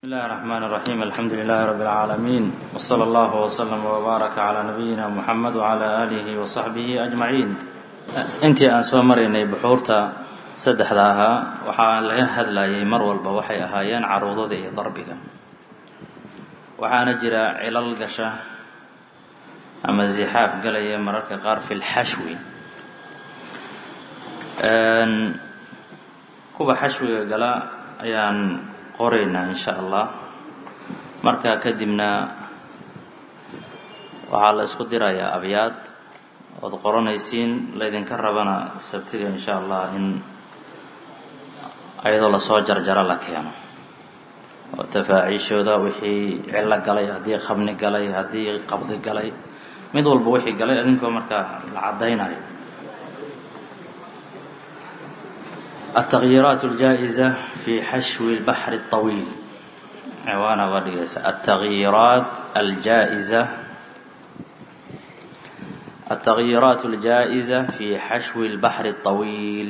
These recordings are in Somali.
بسم الله الرحمن الرحيم الحمد لله رب العالمين وصلى الله وسلم وبارك على نبينا محمد وعلى آله وصحبه أجمعين intii aan soo maraynay buxuurta saddexda ahaa waxaa laga hadlayay mar walba waxay ahaayeen caruudada iyo darbiga waxaana jira cilal gasha ama zixaaf galaya mararka qaar fil xashwi kuwa xashwiga gala ayaan qoraynaa insha Allah marka kadibna waxaa la isku dirayaa abyaad ood qoranaysiin laydinka rabana sabtiga insha Allah in ayadoo la soo jarjara la keeno oo tafaaciishooda wixii cilla galay haddii khabni galay haddii qabdi galay mid walba wixii galay idinkoo markaa la caddaynayo التغييرات الجائزة في حشو البحر الطويل عوانا ورقيسة التغييرات الجائزة في حشو البحر الطويل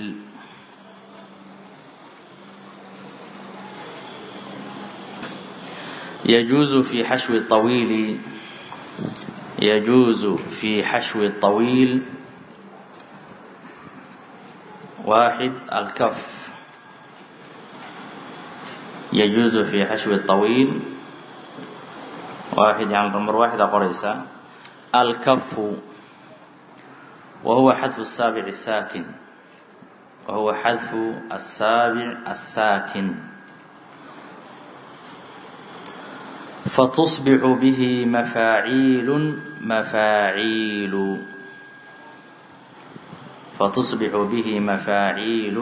يجوز في حشو الطويل واحد الكف يجوز في حشو الطويل واحد يعني نمبر واحد قريسة الكف وهو حذف السابع الساكن فتصبح به مفاعيل فتصبح به مفاعيل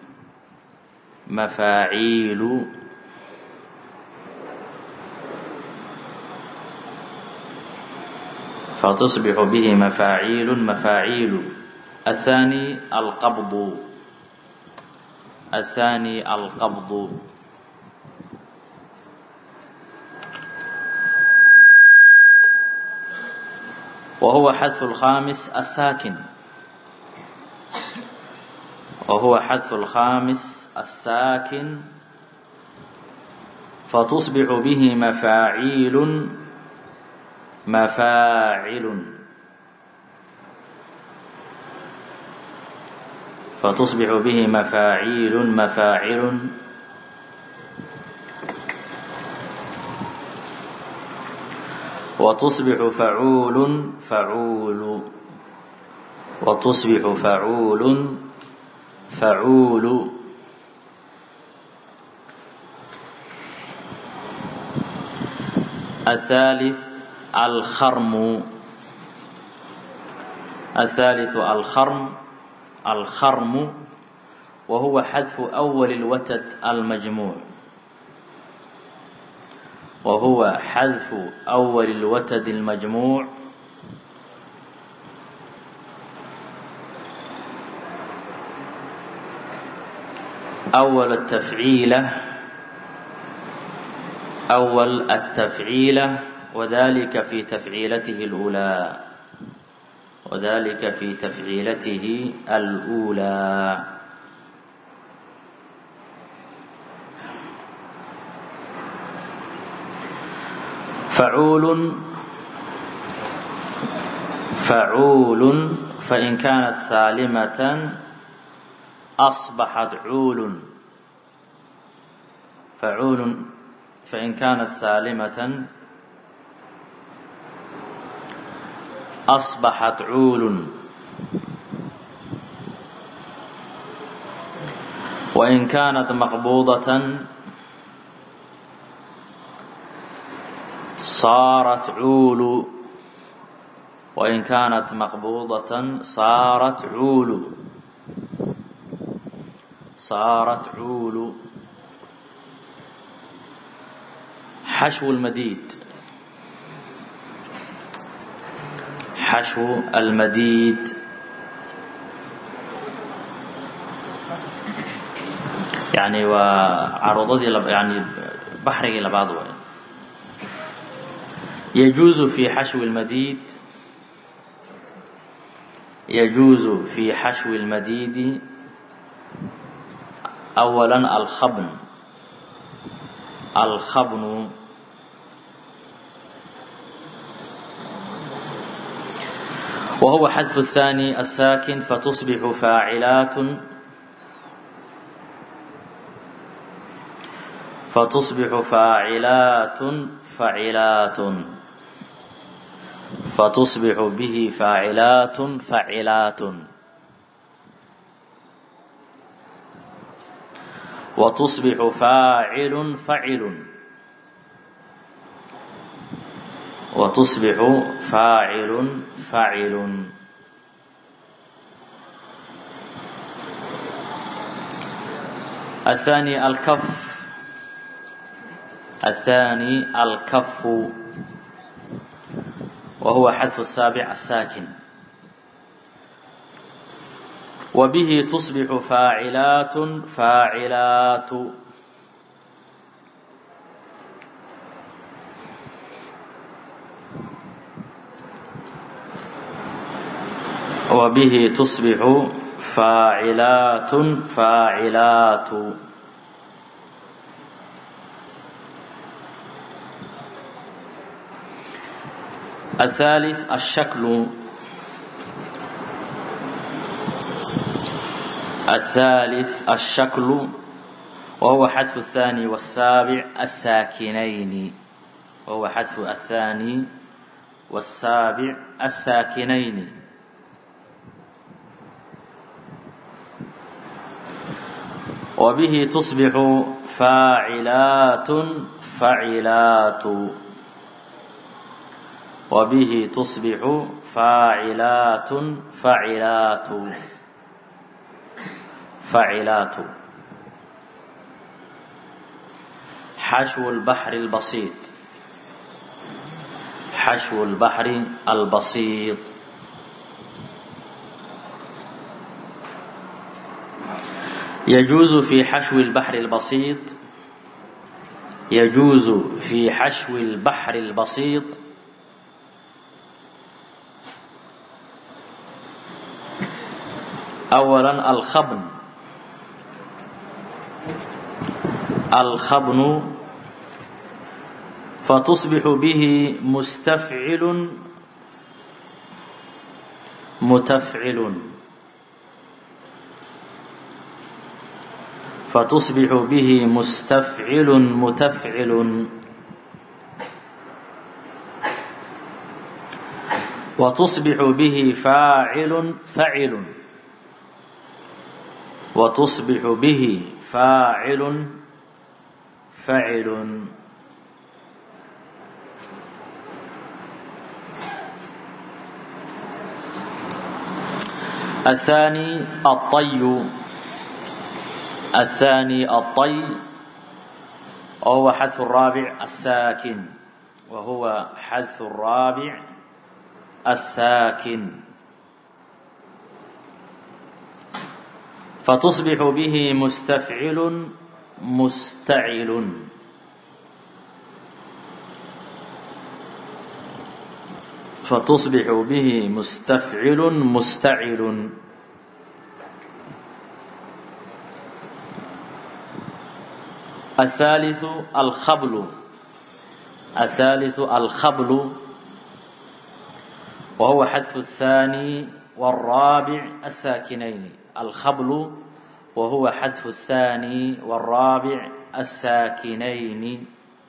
الثاني القبض وهو حذف الخامس الساكن فتصبح به مفاعيل وتصبح فعول الثالث الخرم وهو حذف أول الوتد المجموع أول التفعيلة وذلك في تفعيلته الأولى فعول فإن كانت سالمة أصبحت عول فإن كانت سالمة أصبحت عول وإن كانت مقبوضة صارت عول حشو المديد يعني وعروضي يعني بحري لبعض يجوز في حشو المديد أولا الخبن. وهو حذف الثاني الساكن فتصبح فاعلات فعلات فتصبح به فاعلات فعلات. وتصبح فاعل فعل وتصبح فاعل فعل. الثاني الكف وهو حذف السابع الساكن. وبه تصبح فاعلات فاعلات. وبه تصبح فاعلات فاعلات. الثالث الشكل وهو حذف الثاني والسابع الساكنين. وهو حذف الثاني والسابع الساكنين. وبه تصبح فاعلات فعلات. وبه تصبح فاعلات فعلات فعلات. حشو البحر البسيط حشو البحر البسيط. يجوز في حشو البحر البسيط يجوز في حشو البحر البسيط أولا الخبن فتصبح به مستفعل متفعل. فتصبح به مستفعل متفعل. وتصبح به فاعل فعل. وتصبح به فاعل فعل. الثاني الطي وهو حذف الرابع الساكن. وهو حذف الرابع الساكن. فتصبح به مستفعل مستعل. فتصبح به مستفعل مستعل. الثالث الخبل وهو حذف الثاني والرابع الساكنين. الخبل وهو حذف الثاني والرابع الساكنين.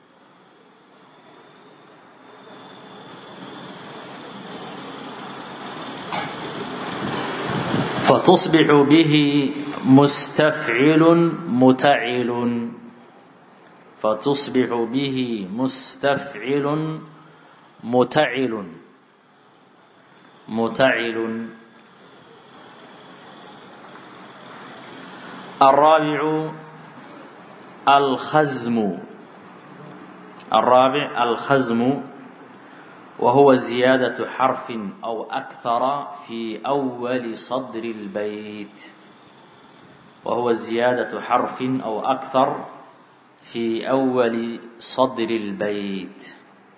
فتصبح به مستفعل متعل. فتصبح به مستفعل متعل متعل. الرابع الخزم وهو زيادة حرف أو أكثر في أول صدر البيت. وهو زيادة حرف أو أكثر في أول صدر البيت.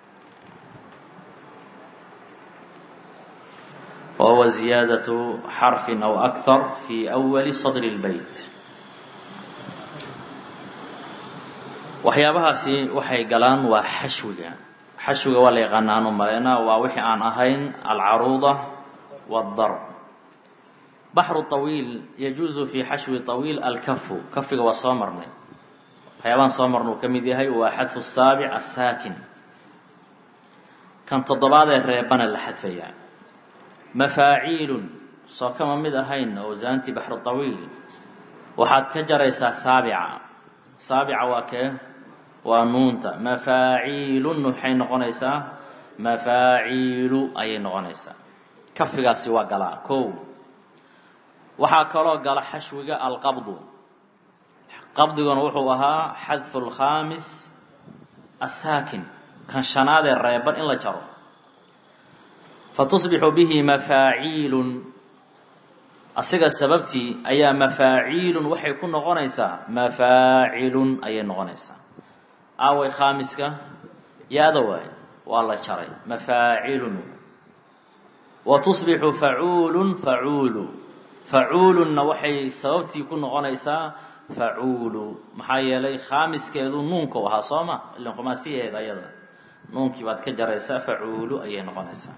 وهو زيادة حرف أو أكثر في أول صدر البيت. waxyaabahaasi waxay galaan waa xashwiga. xashwiga waa la yaqaanaan u maleynaa waa wixii aan ahayn alcaruuda والضرب. بحر طويل يجوز في حشو طويل الكف كفga waa soo marnay waxyaabaan soo marnuu ka mid yahay waa xadfu الsaabic الsaakin kan toddobaad ee reebana la xadfaya mafaaciilun soo kama mid ahayn awsaanti baxru طawiil waxaad ka jaraysaa saabica waa kee waa nuunta mafaaciilun waxay noqonaysaa mafaaciilu ayay noqonaysaa kafigaasi waa galaa kow waxaa kaloo gala xashwiga alqabdu qabdiguna wuxuu ahaa xadfu lkhaamis asaakin kan shanaad ee reeban in la jaro fatusbixu bihi mafaaciilun asiga sababtii ayaa mafaaciilun waxay ku noqonaysaa mafaacilun ayay noqonaysaa aaway khaamiska yaada waay waa la jaray mafaacilun watusbixu facuulun facuulu facuulunna waxay sababtii ku noqonaysaa facuulu maxaa yeelay khaamiskeedu nuunka u ahaa soo ma ilan khumaasiyaheeda ayada nuunkii baad ka jaraysaa facuulu ayay noqonaysaa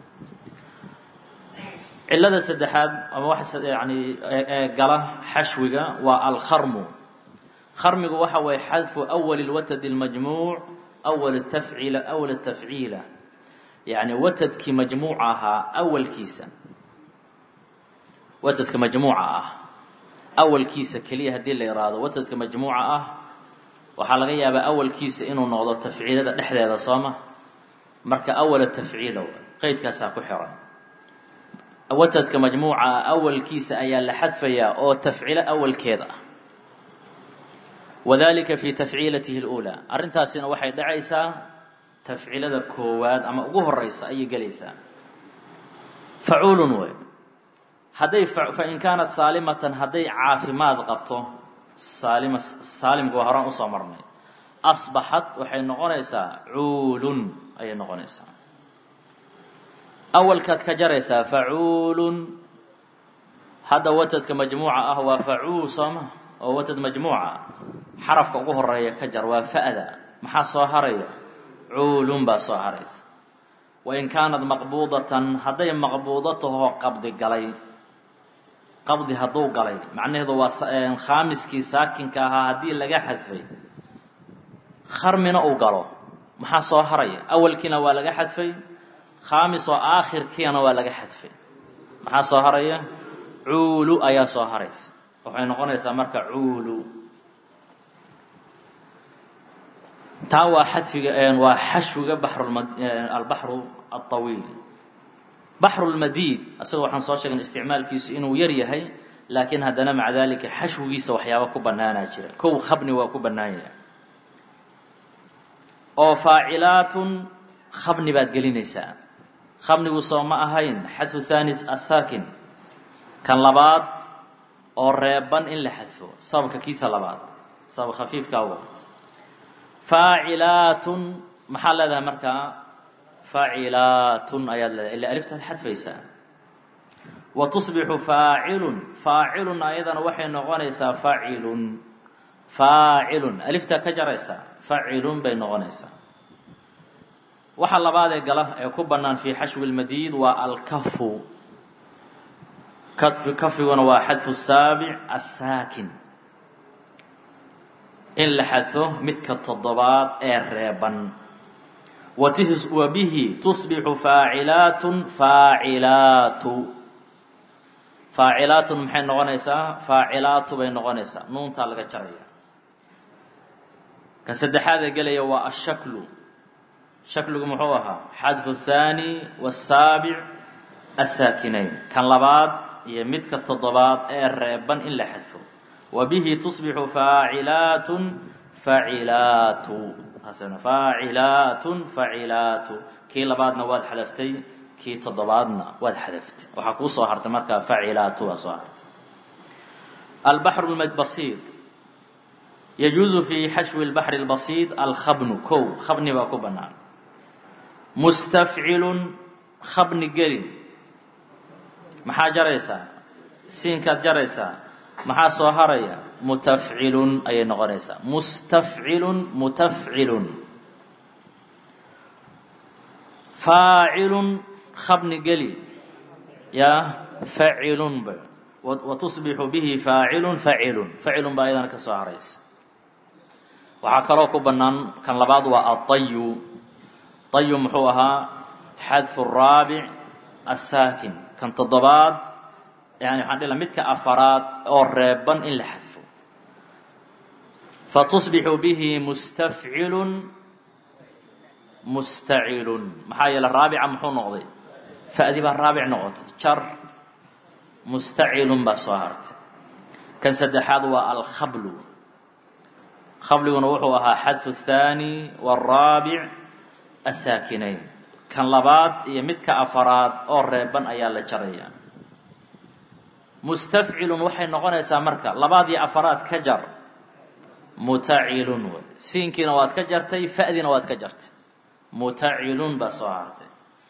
cilada saddexaad ama waxa yani gala xashwiga waa alkharmu kharmigu waxa waye xadfu awal lwatad اlmajmuuc awal tafciila yani watadkii majmuuca ahaa awalkiisa watadka majmuuca ah awalkiisa keliya haddii la yidhaahdo watadka majmuuca ah waxaa laga yaabaa awalkiisa inuu noqdo tafciilada dhexdeeda sooma marka awala tafciila qaydkaasaa ku xiran watadka majmuuca ah awalkiisa ayaa la xadfayaa oo tafciilo awalkeeda ah wadalika fi tafciilatihi اlأulى arrintaasina waxay dhacaysaa tafciilada koowaad ama ugu horeysa ayay gelaysaa facuulun wey hadday fain kaanat saalimatan hadday caafimaad qabto saalimka waa horaan usoo marnay asbaxat waxay noqonaysaa cuulun ayay noqonaysaa awalkaad ka jaraysaa facuulun hadda watadka majmuuca ah waa facuul sooma oo watad majmuuca xarafka ugu horeeya ka jar waa fa'da maxaa soo haraya cuulun baa soo haraysa wain kaanad maqbuudatan hadday maqbuudo tahoo qabdi hadduu galay macnaheedu waa khaamiskii saakinka ahaa haddii laga xadfay kharmina uu galo maxaa soo haraya awalkiina waa laga xadfay khaamis oo aakhirkiina waa laga xadfay maxaa soo haraya cuulu ayaa soo haraysa waxay noqonaysaa marka cuulu taa waa xadfiga waa xashwiga albaxru alطawiil baxru lmadiid asaga waxaan soo sheegnay isticmaalkiisu inuu yar yahay laakiin haddana maca dalika xashwigiisa waxyaaba ku bannaanaa jira kow khabni waa ku bannaan yahay oo faacilaatun khabni baad gelinaysaa khabnigu soo ma ahayn xadfu thaani asaakin kan labaad oo reeban in la xadfo sababka kiisa labaad sabab khafiifkaaga faacilaatun maxaa leedahay markaa faacilaatun ayaad leedahay ila aliftaad xadfaysaa wa tusbixu faacilun faacilun ayadana waxay noqonaysaa faacilun aliftaa ka jaraysaa facilun bay noqonaysaa waxa labaadee gala ee ku bannaan fii xashwi lmadiid waa alkafu kafiguna waa xadfu saabic asaakin in la xadfo midka toddobaad ee reeban wa bihi tusbixu faacilaatun faacilaatun maxay noqonaysaa faacilaatu bay noqonaysaa nuuntaa laga jaraya kan saddexaadee gelaya waa ashaklu shakligu muxuu ahaa xadfu thaani wasaabic asaakinayn kan labaad iyo midka toddobaad ee reeban in la xadfo wa bihi tusbixu faacilaatun facilaatu kii labaadna waad xadaftay kii toddobaadna waad xadaftay waxaa kuu soo hartay markaa facilaatu waa soo hartay albaxru lbasiid yajuuzu fi xashwi اlbaxri اlbasiid alkhabnu kow khabni baa ku bannaan mustafcilun khabni gelin maxaa jaraysaa siinkaad jaraysaa maxaa soo haraya mutafcilun ayay noqonaysaa mustafcilun mutafcilun faacilun khabni geli yaa facilun ba watusbixu bihi faacilun facilun facilun baa ayadana ka soo haraysa waxaa kaloo ku bannaan kan labaad waa atayu tayu muxuu ahaa xadfu raabic asaakin kan toddobaad yani waxaan dhihi lahaa midka afaraad oo reeban in la xadfo fatusbixu bihi mustafcilun mustacilun maxaa yeele raabica muxuu noqday fa'di baa raabic noqotay jar mustacilun baa soo hartay kan saddexaad waa alkhablu khabliguna wuxuu ahaa xadfu الthaani wالraabic asaakinayn kan labaad iyo midka afaraad oo reeban ayaa la jaraya mustafcilun waxay noqonaysaa marka labaad iyo afaraad ka jar mutacilun wey siinkiina waad ka jartay fa'diina waad ka jartay mutacilun baa soo hartay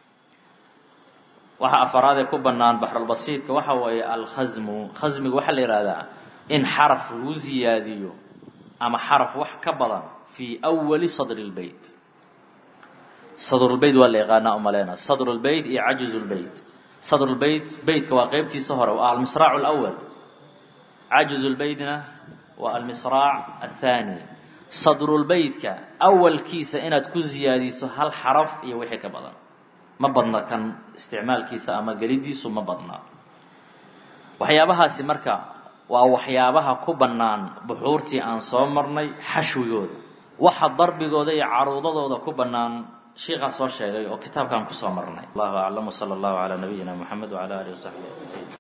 waxa afaraadee ku bannaan baxrulbasiidka waxa weeye alkhasmu khasmiga waxaa la yidhaahdaa in xaraf lagu ziyaadiyo ama xaraf wax ka badan fii awali sadri اlbeyt sadrulbeyt waa la yaqaanaa umaleyna sadrulbeyt iyo cajuzulbeyt sadrulbeyt beytka waa qeybtiisa hore waa almisraac اlأwal cajuzulbeytna waa almisraac aلthaani sadrulbeytka awalkiisa inaad ku ziyaadiso hal xaraf iyo wixii ka badan ma badna kan isticmaalkiisa ama gelidiisu ma badna waxyaabahaasi marka waa waxyaabaha ku bannaan buxuurtii aan soo marnay xashwigooda waxa darbigooda iyo caruudadooda ku bannaan sheekhaa soo sheegay oo kitaabkan ku soo marnay allahu aclam wsala allahu calaa nabiyina moxamed wcala alihi wasaxbihi